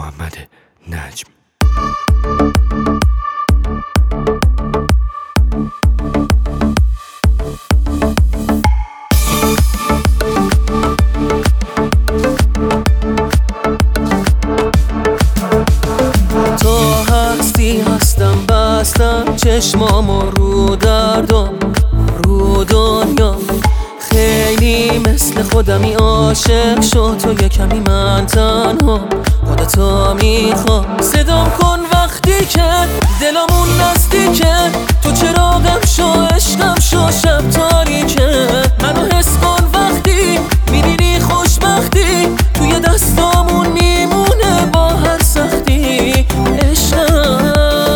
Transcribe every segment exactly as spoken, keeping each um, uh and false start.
محمد نجم. تا هستی هستم بستم چشمامو رو دردم رو دنیا، خیلی مثل خودمی عاشق شو تو یه کمی من تنها خودتو میخوام. صدام کن وقتی که دلمون نزدیکه، تو چراغم شو عشقم شو شب تاریکه. منو حس کن وقتی میبینی خوشبختی توی دستامون میمونه با هر سختی عشقم.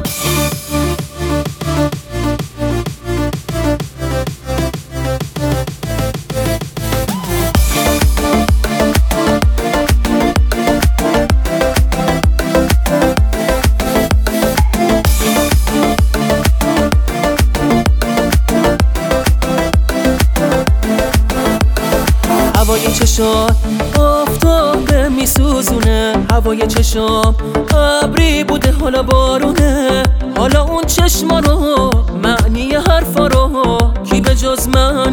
هوای چشات آفتابه میسوزونه، هوای چشام ابری بوده حالا بارونه. حالا اون چشما رو معنی حرفا رو کی به جز من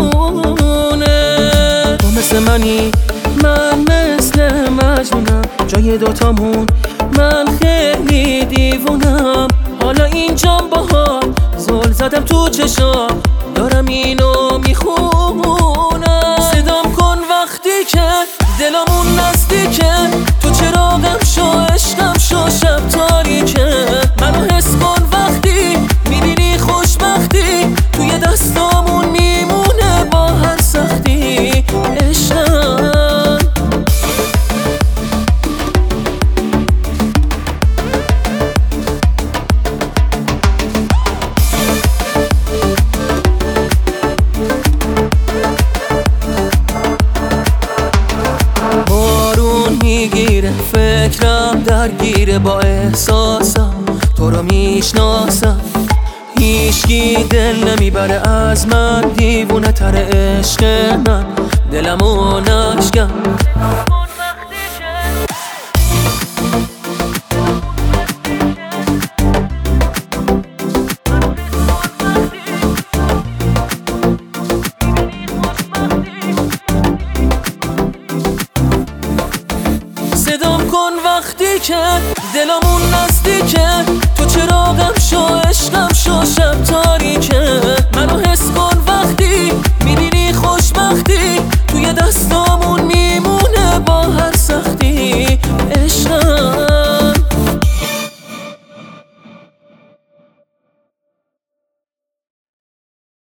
میدونه؟ تو مثل منی من مثل مجنونم، جای دوتامون من خیلی دیوونم. حالا اینجام باهات زل زدم تو چشام دارم اینو میخونم. صدام کن وقتی که دلمون نزدیکه، تو چراغم شو عشقم شو شب تاریکه. منو حس کن وقتی میبینی خوشبختی توی دستامون میمونه با هر سختی عشقم. میگیره فکرم درگیره با احساسم، تو رو میشناسم. هیچکی دل نمیبره از من، دیوونه تر عشق من دلمو نشکن. صدام کن وقتی که دلمون نزدیکه، تو چراغم شو عشقم شو شب تاریکه.